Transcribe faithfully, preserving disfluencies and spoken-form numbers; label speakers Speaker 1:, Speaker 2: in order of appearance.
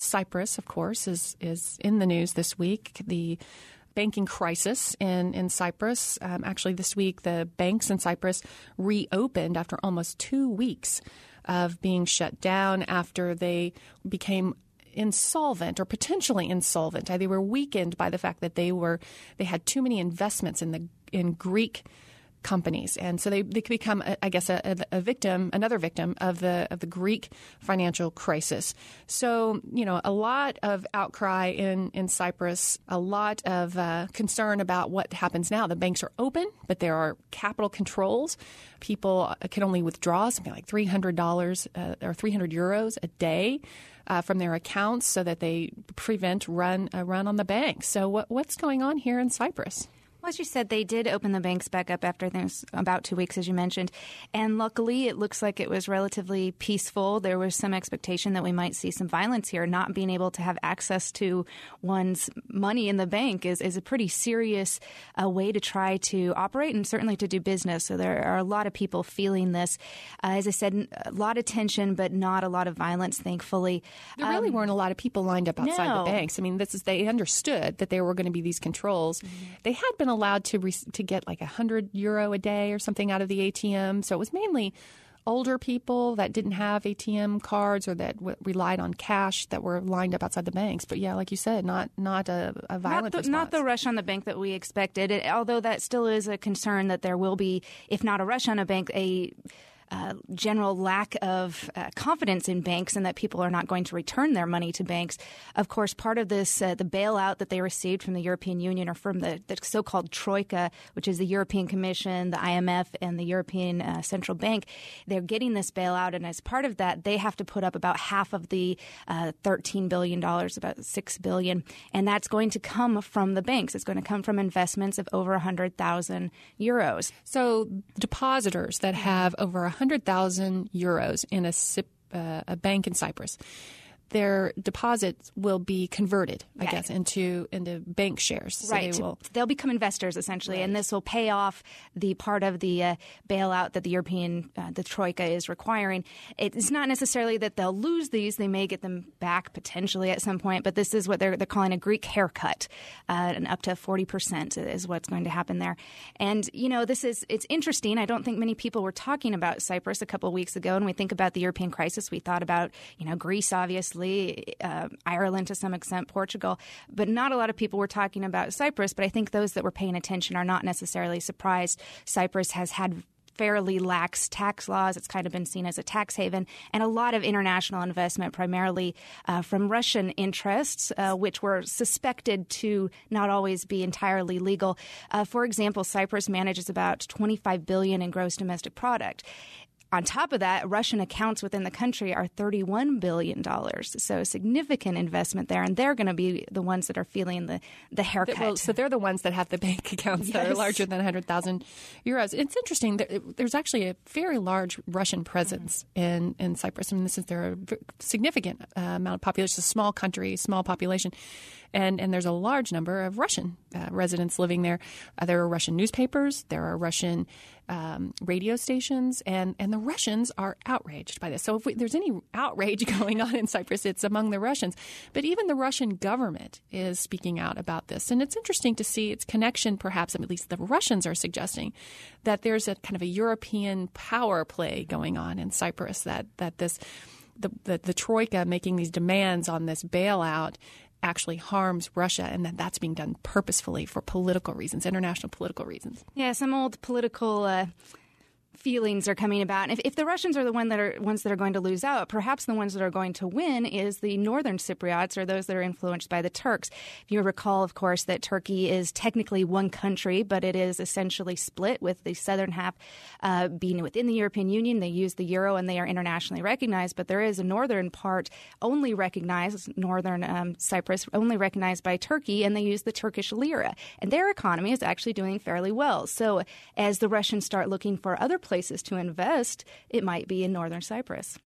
Speaker 1: Cyprus, of course, is is in the news this week. The banking crisis in, in Cyprus. Um, actually, this week, the banks in Cyprus reopened after almost two weeks of being shut down after they became insolvent or potentially insolvent. They were weakened by the fact that they were they had too many investments in the in Greek companies, and so they, they could become, I guess, a, a victim, another victim of the of the Greek financial crisis. So, you know, a lot of outcry in, in Cyprus, a lot of uh, concern about what happens now. The banks are open, but there are capital controls. People can only withdraw something like three hundred dollars uh, or three hundred euros a day uh, from their accounts, so that they prevent run a run on the banks. So, what what's going on here in Cyprus?
Speaker 2: Well, as you said, they did open the banks back up after things about two weeks, as you mentioned. And luckily, it looks like it was relatively peaceful. There was some expectation that we might see some violence here. Not being able to have access to one's money in the bank is, is a pretty serious uh, way to try to operate and certainly to do business. So there are a lot of people feeling this. Uh, as I said, a lot of tension, but not a lot of violence, thankfully.
Speaker 1: There really
Speaker 2: um,
Speaker 1: weren't a lot of people lined up outside
Speaker 2: no.
Speaker 1: the banks. I mean, this is they understood that there were going to be these controls. Mm-hmm. They had been allowed to re- to get like one hundred euro a day or something out of the A T M. So it was mainly older people that didn't have A T M cards or that w- relied on cash that were lined up outside the banks. But yeah, like you said, not not a, a violent
Speaker 2: not the,
Speaker 1: response.
Speaker 2: Not the rush on the bank that we expected, it, although that still is a concern that there will be, if not a rush on a bank, a Uh, general lack of uh, confidence in banks and that people are not going to return their money to banks. Of course, part of this, uh, the bailout that they received from the European Union or from the, the so-called Troika, which is the European Commission, the I M F, and the European uh, Central Bank, they're getting this bailout. And as part of that, they have to put up about half of the uh, thirteen billion dollars, about six billion dollars. And that's going to come from the banks. It's going to come from investments of over one hundred thousand euros.
Speaker 1: So depositors that have over one hundred thousand euros in a, uh, a bank in Cyprus, their deposits will be converted, I
Speaker 2: yeah.
Speaker 1: guess, into into bank shares. So
Speaker 2: right.
Speaker 1: They will,
Speaker 2: They'll become investors, essentially,
Speaker 1: right.
Speaker 2: and this will pay off the part of the uh, bailout that the European, uh, the Troika is requiring. It's not necessarily that they'll lose these. They may get them back potentially at some point, but this is what they're, they're calling a Greek haircut, uh, and up to forty percent is what's going to happen there. And, you know, this is, it's interesting. I don't think many people were talking about Cyprus a couple of weeks ago. When we think about the European crisis, we thought about, you know, Greece, obviously, Uh, Ireland to some extent, Portugal, but not a lot of people were talking about Cyprus. But I think those that were paying attention are not necessarily surprised. Cyprus has had fairly lax tax laws. It's kind of been seen as a tax haven, and a lot of international investment, primarily uh, from Russian interests, uh, which were suspected to not always be entirely legal. Uh, for example, Cyprus manages about twenty-five billion dollars in gross domestic product. On top of that, Russian accounts within the country are thirty-one billion dollars. So significant investment there. And they're going to be the ones that are feeling the, the haircut.
Speaker 1: Well, so they're the ones that have the bank accounts yes. that are larger than one hundred thousand euros. It's interesting. There's actually a very large Russian presence mm-hmm. in, in Cyprus. I mean, this is there a significant uh, amount of population. It's a small country, small population. And, and there's a large number of Russian uh, residents living there. Uh, there are Russian newspapers. There are Russian um, radio stations. And, and the Russians are outraged by this. So if we, there's any outrage going on in Cyprus, it's among the Russians. But even the Russian government is speaking out about this. And it's interesting to see its connection, perhaps, at least the Russians are suggesting, that there's a kind of a European power play going on in Cyprus, that, that this the, the, the Troika making these demands on this bailout actually harms Russia, and that that's being done purposefully for political reasons, international political reasons.
Speaker 2: Yeah, some old political uh, feelings are coming about. And if, if the Russians are the one that are ones that are going to lose out, perhaps the ones that are going to win is the northern Cypriots, or those that are influenced by the Turks. If you recall, of course, that Turkey is technically one country, but it is essentially split, with the southern half uh, being within the European Union. They use the euro and they are internationally recognized, but there is a northern part only recognized, northern um, Cyprus, only recognized by Turkey, and they use the Turkish lira. And their economy is actually doing fairly well. So as the Russians start looking for other places to invest, it might be in northern Cyprus.